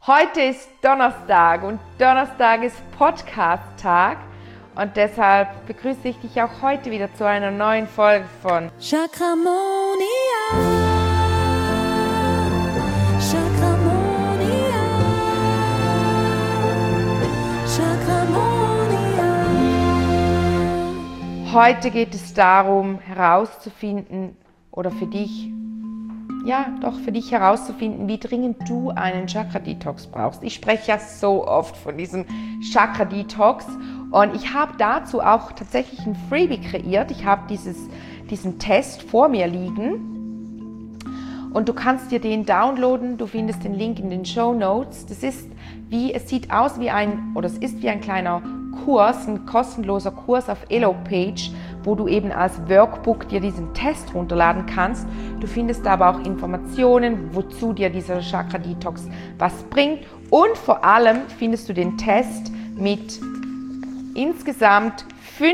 Heute ist Donnerstag und Donnerstag ist Podcast-Tag und deshalb begrüße ich dich auch heute wieder zu einer neuen Folge von Chakramonia. Chakramonia. Chakramonia. Heute geht es darum, herauszufinden oder für dich herauszufinden, wie dringend du einen Chakra-Detox brauchst. Ich spreche ja so oft von diesem Chakra-Detox und ich habe dazu auch tatsächlich ein Freebie kreiert. Ich habe diesen Test vor mir liegen und du kannst dir den downloaden. Du findest den Link in den Shownotes. Es ist wie ein kleiner Kurs, ein kostenloser Kurs auf Elopage, wo du eben als Workbook dir diesen Test runterladen kannst. Du findest aber auch Informationen, wozu dir dieser Chakra-Detox was bringt. Und vor allem findest du den Test mit insgesamt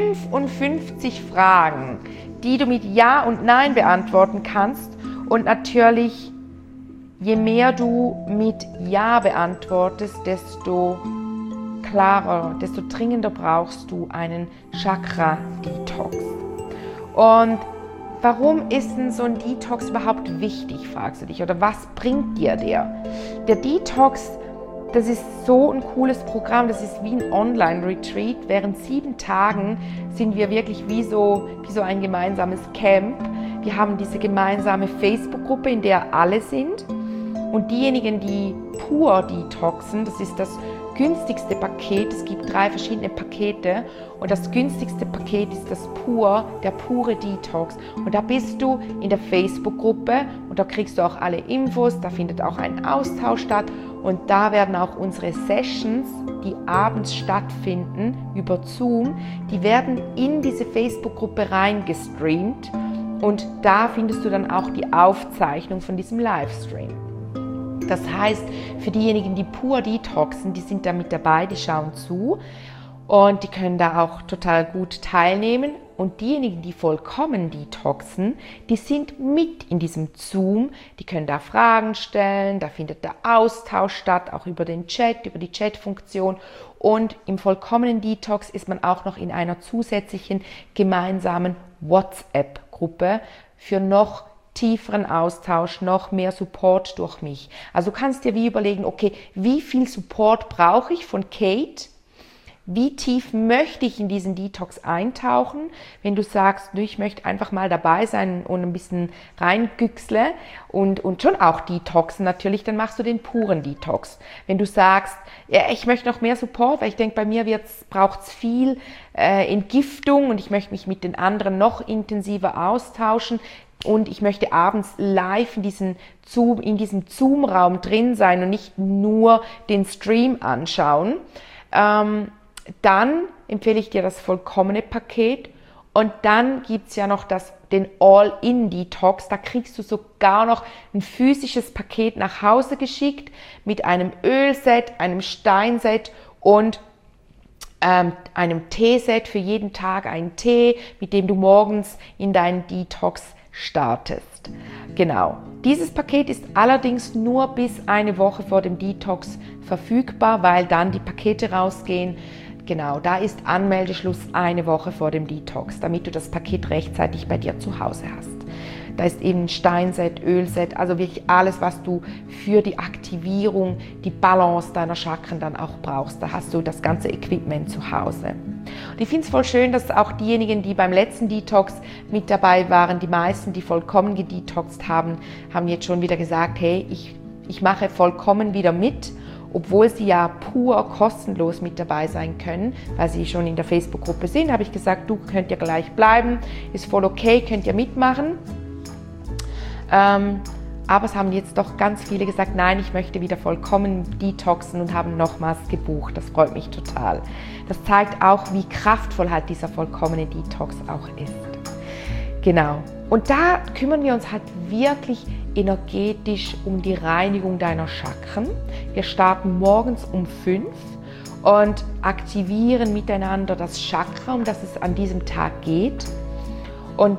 55 Fragen, die du mit Ja und Nein beantworten kannst. Und natürlich, je mehr du mit Ja beantwortest, desto klarer, desto dringender brauchst du einen Chakra-Detox. Und warum ist denn so ein Detox überhaupt wichtig, fragst du dich, oder was bringt dir der? Der Detox, das ist so ein cooles Programm, das ist wie ein Online-Retreat. Während 7 Tagen sind wir wirklich wie so ein gemeinsames Camp. Wir haben diese gemeinsame Facebook-Gruppe, in der alle sind. Und diejenigen, die pur detoxen, das ist das günstigste Paket. Es gibt 3 verschiedene Pakete und das günstigste Paket ist der pure Detox. Und da bist du in der Facebook-Gruppe und da kriegst du auch alle Infos, da findet auch ein Austausch statt und da werden auch unsere Sessions, die abends stattfinden über Zoom, die werden in diese Facebook-Gruppe reingestreamt und da findest du dann auch die Aufzeichnung von diesem Livestream. Das heißt, für diejenigen, die pur detoxen, die sind da mit dabei, die schauen zu und die können da auch total gut teilnehmen. Und diejenigen, die vollkommen detoxen, die sind mit in diesem Zoom, die können da Fragen stellen, da findet der Austausch statt, auch über den Chat, über die Chat-Funktion. Und im vollkommenen Detox ist man auch noch in einer zusätzlichen gemeinsamen WhatsApp-Gruppe für noch tieferen Austausch, noch mehr Support durch mich. Also du kannst dir wie überlegen, okay, wie viel Support brauche ich von Kate? Wie tief möchte ich in diesen Detox eintauchen? Wenn du sagst, ich möchte einfach mal dabei sein und ein bisschen reingüchsle und schon auch detoxen natürlich, dann machst du den puren Detox. Wenn du sagst, ja, ich möchte noch mehr Support, weil ich denke, bei mir braucht es viel Entgiftung und ich möchte mich mit den anderen noch intensiver austauschen, und ich möchte abends live in diesem Zoom-Raum drin sein und nicht nur den Stream anschauen, dann empfehle ich dir das vollkommene Paket. Und dann gibt es ja noch den All-in-Detox. Da kriegst du sogar noch ein physisches Paket nach Hause geschickt mit einem Ölset, einem Steinset und einem Teeset, für jeden Tag einen Tee, mit dem du morgens in deinen Detox startest. Genau. Dieses Paket ist allerdings nur bis eine Woche vor dem Detox verfügbar, weil dann die Pakete rausgehen. Genau, da ist Anmeldeschluss eine Woche vor dem Detox, damit du das Paket rechtzeitig bei dir zu Hause hast. Da ist eben Steinset, Ölset, also wirklich alles, was du für die Aktivierung, die Balance deiner Chakren dann auch brauchst. Da hast du das ganze Equipment zu Hause. Und ich finde es voll schön, dass auch diejenigen, die beim letzten Detox mit dabei waren, die meisten, die vollkommen gedetoxt haben, haben jetzt schon wieder gesagt, hey, ich mache vollkommen wieder mit, obwohl sie ja pur kostenlos mit dabei sein können, weil sie schon in der Facebook-Gruppe sind, habe ich gesagt, du könnt ja gleich bleiben, ist voll okay, könnt ihr mitmachen. Aber es haben jetzt doch ganz viele gesagt, nein, ich möchte wieder vollkommen detoxen und haben nochmals gebucht. Das freut mich total. Das zeigt auch, wie kraftvoll halt dieser vollkommene Detox auch ist. Genau. Und da kümmern wir uns halt wirklich energetisch um die Reinigung deiner Chakren. Wir starten morgens um 5 und aktivieren miteinander das Chakra, um das es an diesem Tag geht. Und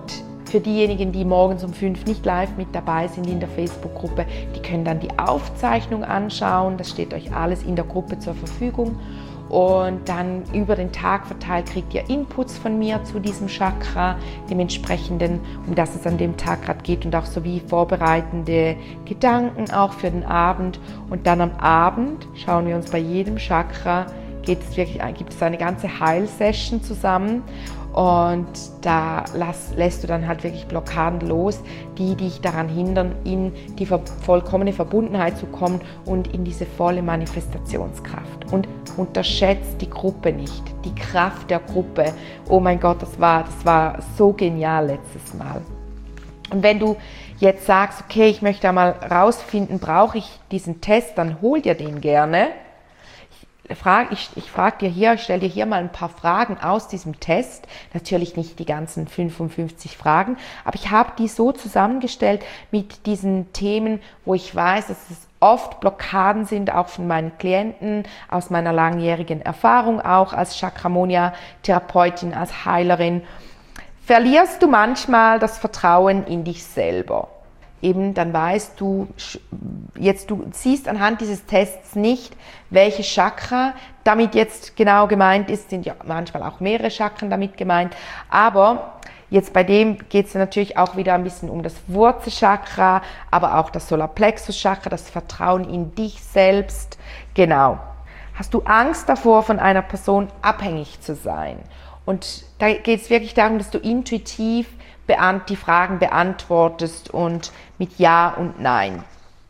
Für diejenigen, die morgens um 5 nicht live mit dabei sind in der Facebook-Gruppe, die können dann die Aufzeichnung anschauen. Das steht euch alles in der Gruppe zur Verfügung. Und dann über den Tag verteilt kriegt ihr Inputs von mir zu diesem Chakra, dem entsprechenden, um das es an dem Tag gerade geht, und auch sowie vorbereitende Gedanken auch für den Abend. Und dann am Abend schauen wir uns bei jedem Chakra, gibt es eine ganze Heilsession zusammen. Und da lässt du dann halt wirklich Blockaden los, die dich daran hindern, in die vollkommene Verbundenheit zu kommen und in diese volle Manifestationskraft. Und unterschätzt die Gruppe nicht, die Kraft der Gruppe. Oh mein Gott, das war so genial letztes Mal. Und wenn du jetzt sagst, okay, ich möchte einmal rausfinden, brauche ich diesen Test, dann hol dir den gerne. Ich stelle dir hier mal ein paar Fragen aus diesem Test. Natürlich nicht die ganzen 55 Fragen, aber ich habe die so zusammengestellt mit diesen Themen, wo ich weiß, dass es oft Blockaden sind, auch von meinen Klienten, aus meiner langjährigen Erfahrung auch als Chakramonia-Therapeutin, als Heilerin. Verlierst du manchmal das Vertrauen in dich selber? Eben, dann weißt du siehst anhand dieses Tests nicht, welche Chakra damit jetzt genau gemeint ist, sind ja manchmal auch mehrere Chakren damit gemeint, aber jetzt bei dem geht es natürlich auch wieder ein bisschen um das Wurzelchakra, aber auch das Solarplexuschakra, das Vertrauen in dich selbst, genau. Hast du Angst davor, von einer Person abhängig zu sein? Und da geht es wirklich darum, dass du intuitiv die Fragen beantwortest und mit Ja und Nein.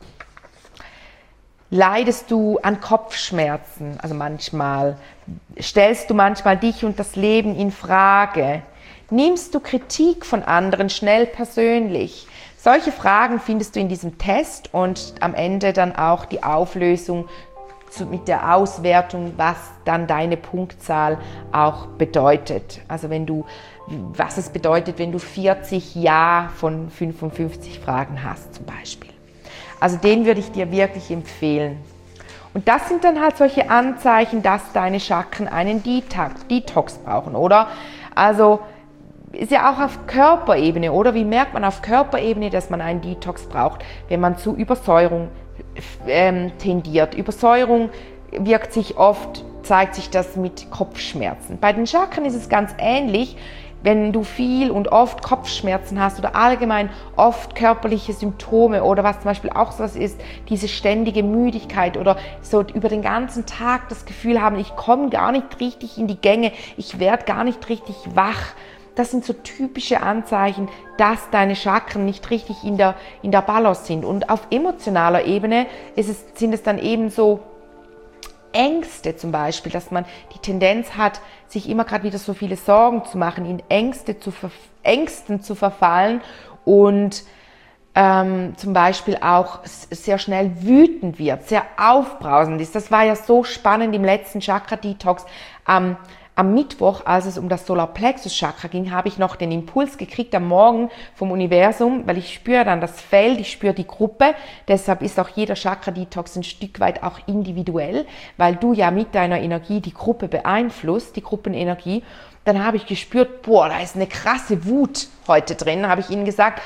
Leidest du an Kopfschmerzen? Also manchmal. Stellst du manchmal dich und das Leben in Frage? Nimmst du Kritik von anderen schnell persönlich? Solche Fragen findest du in diesem Test und am Ende dann auch die Auflösung mit der Auswertung, was dann deine Punktzahl auch bedeutet. Also was es bedeutet, wenn du 40 Ja von 55 Fragen hast zum Beispiel. Also den würde ich dir wirklich empfehlen. Und das sind dann halt solche Anzeichen, dass deine Chakren einen Detox brauchen, oder? Also ist ja auch auf Körperebene, oder? Wie merkt man auf Körperebene, dass man einen Detox braucht, wenn man zu Übersäuerung tendiert. Übersäuerung zeigt sich das mit Kopfschmerzen. Bei den Chakren ist es ganz ähnlich. Wenn du viel und oft Kopfschmerzen hast oder allgemein oft körperliche Symptome oder was zum Beispiel auch so was ist, diese ständige Müdigkeit oder so über den ganzen Tag das Gefühl haben, ich komme gar nicht richtig in die Gänge, ich werde gar nicht richtig wach. Das sind so typische Anzeichen, dass deine Chakren nicht richtig in der Balance sind. Und auf emotionaler Ebene sind es dann eben so Ängste zum Beispiel, dass man die Tendenz hat, sich immer gerade wieder so viele Sorgen zu machen, in Ängsten zu verfallen und zum Beispiel auch sehr schnell wütend wird, sehr aufbrausend ist. Das war ja so spannend im letzten Chakra-Detox. Am Mittwoch, als es um das Solarplexus-Chakra ging, habe ich noch den Impuls gekriegt am Morgen vom Universum, weil ich spüre dann das Feld, ich spüre die Gruppe. Deshalb ist auch jeder Chakra-Detox ein Stück weit auch individuell, weil du ja mit deiner Energie die Gruppe beeinflusst, die Gruppenenergie. Dann habe ich gespürt, boah, da ist eine krasse Wut heute drin, habe ich ihnen gesagt,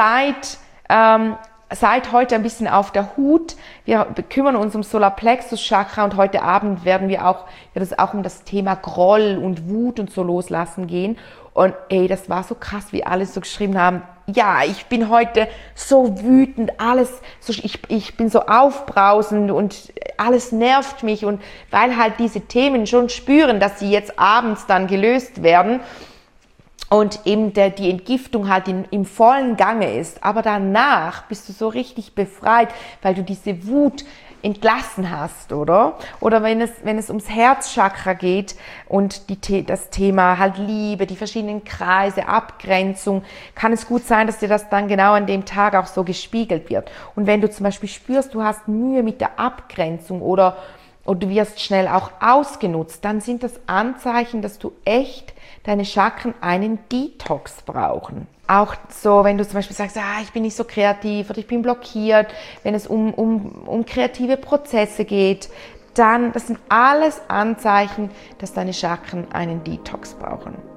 seid heute ein bisschen auf der Hut. Wir kümmern uns um Solarplexus-Chakra und heute Abend wird es auch um das Thema Groll und Wut und so loslassen gehen. Und das war so krass, wie alle so geschrieben haben, ja, ich bin heute so wütend, ich bin so aufbrausend und alles nervt mich. Und weil halt diese Themen schon spüren, dass sie jetzt abends dann gelöst werden, und eben die Entgiftung halt im vollen Gange ist. Aber danach bist du so richtig befreit, weil du diese Wut entlassen hast, oder? Oder wenn es ums Herzchakra geht und das Thema halt Liebe, die verschiedenen Kreise, Abgrenzung, kann es gut sein, dass dir das dann genau an dem Tag auch so gespiegelt wird. Und wenn du zum Beispiel spürst, du hast Mühe mit der Abgrenzung oder du wirst schnell auch ausgenutzt, dann sind das Anzeichen, dass du echt deine Chakren einen Detox brauchen. Auch so, wenn du zum Beispiel sagst, ich bin nicht so kreativ oder ich bin blockiert, wenn es um kreative Prozesse geht, dann, das sind alles Anzeichen, dass deine Chakren einen Detox brauchen.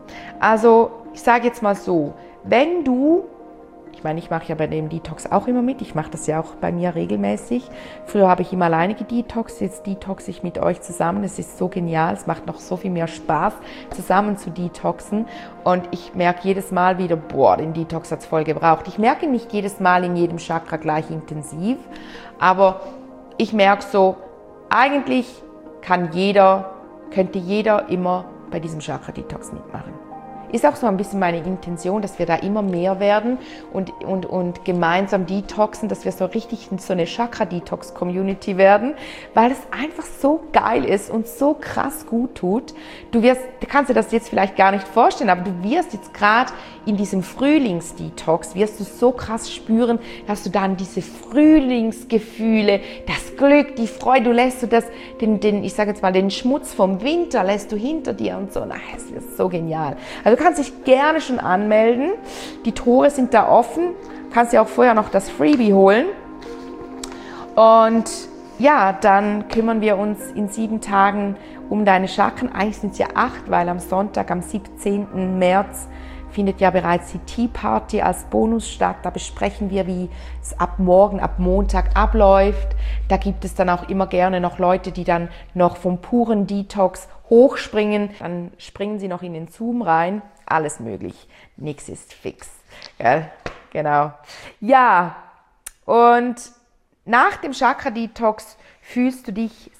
Also ich sage jetzt mal so, wenn du, ich mache ja bei dem Detox auch immer mit, ich mache das ja auch bei mir regelmäßig. Früher habe ich immer alleine gedetoxt, jetzt detox ich mit euch zusammen. Es ist so genial, es macht noch so viel mehr Spaß, zusammen zu detoxen. Und ich merke jedes Mal wieder, den Detox hat es voll gebraucht. Ich merke nicht jedes Mal in jedem Chakra gleich intensiv, aber ich merke so, eigentlich könnte jeder immer bei diesem Chakra-Detox mitmachen. Ist auch so ein bisschen meine Intention, dass wir da immer mehr werden und gemeinsam detoxen, dass wir so richtig so eine Chakra-Detox-Community werden, weil es einfach so geil ist und so krass gut tut. Du kannst dir das jetzt vielleicht gar nicht vorstellen, aber du wirst jetzt gerade in diesem Frühlings-Detox, wirst du so krass spüren, dass du dann diese Frühlingsgefühle, das Glück, die Freude, du lässt ich sage jetzt mal, den Schmutz vom Winter lässt du hinter dir und so. Es wird so genial. Also du kannst dich gerne schon anmelden. Die Tore sind da offen. Du kannst dir auch vorher noch das Freebie holen. Und ja, dann kümmern wir uns in 7 Tagen um deine Chakren. Eigentlich sind es ja 8, weil am Sonntag, am 17. März, findet ja bereits die Tea Party als Bonus statt. Da besprechen wir, wie es ab Montag abläuft. Da gibt es dann auch immer gerne noch Leute, die dann noch vom puren Detox hochspringen. Dann springen sie noch in den Zoom rein. Alles möglich. Nichts ist fix. Ja, genau. Ja, und nach dem Chakra-Detox fühlst du dich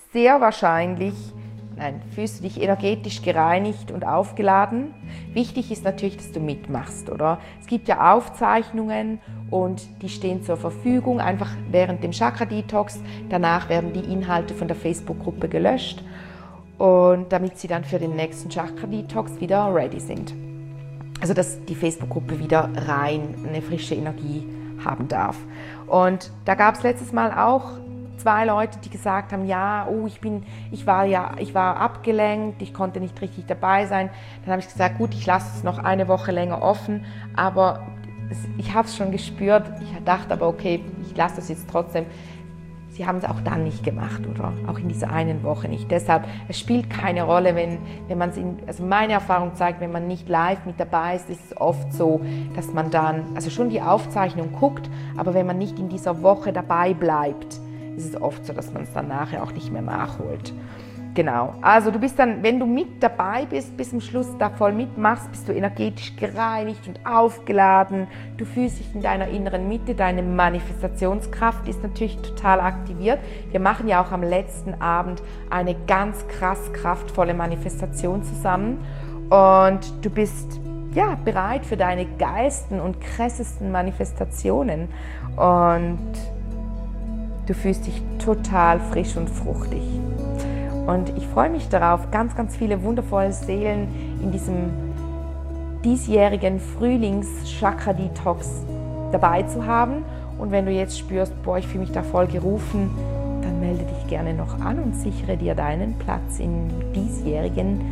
energetisch gereinigt und aufgeladen. Wichtig ist natürlich, dass du mitmachst, oder? Es gibt ja Aufzeichnungen und die stehen zur Verfügung, einfach während dem Chakra-Detox. Danach werden die Inhalte von der Facebook-Gruppe gelöscht, und damit sie dann für den nächsten Chakra-Detox wieder ready sind. Also dass die Facebook-Gruppe wieder rein eine frische Energie haben darf. Und da gab es letztes Mal auch 2 Leute, die gesagt haben, ich war abgelenkt, ich konnte nicht richtig dabei sein. Dann habe ich gesagt, gut, ich lasse es noch eine Woche länger offen, aber ich habe es schon gespürt. Ich dachte aber, okay, ich lasse das jetzt trotzdem. Sie haben es auch dann nicht gemacht, oder? Auch in dieser einen Woche nicht. Deshalb, es spielt keine Rolle, wenn man also meine Erfahrung zeigt, wenn man nicht live mit dabei ist, ist es oft so, dass man dann, also schon die Aufzeichnung guckt, aber wenn man nicht in dieser Woche dabei bleibt, ist es oft so, dass man es dann nachher auch nicht mehr nachholt. Genau, also du bist dann, wenn du mit dabei bist, bis zum Schluss da voll mitmachst, bist du energetisch gereinigt und aufgeladen. Du fühlst dich in deiner inneren Mitte, deine Manifestationskraft ist natürlich total aktiviert. Wir machen ja auch am letzten Abend eine ganz krass kraftvolle Manifestation zusammen und du bist bereit für deine geilsten und krassesten Manifestationen und du fühlst dich total frisch und fruchtig. Und ich freue mich darauf, ganz, ganz viele wundervolle Seelen in diesem diesjährigen Frühlings-Chakra-Detox dabei zu haben. Und wenn du jetzt spürst, ich fühle mich da voll gerufen, dann melde dich gerne noch an und sichere dir deinen Platz in diesjährigen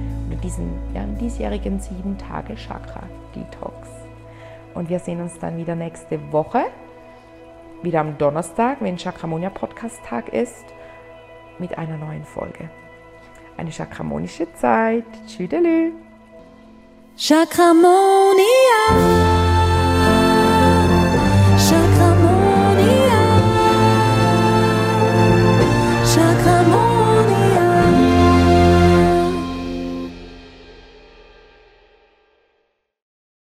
7-Tage-Chakra-Detox. Und wir sehen uns dann wieder nächste Woche, wieder am Donnerstag, wenn Chakramonia Podcast-Tag ist, mit einer neuen Folge. Eine chakramonische Zeit. Tschüdelü. Chakramonia.